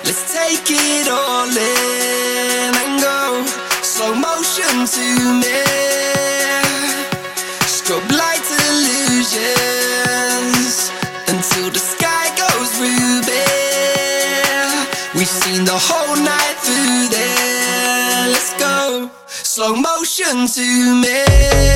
Let's take it all in and go slow motion to me. Strobe light illusions until the sky goes ruby. We've seen the whole night through there. Let's go slow motion to me.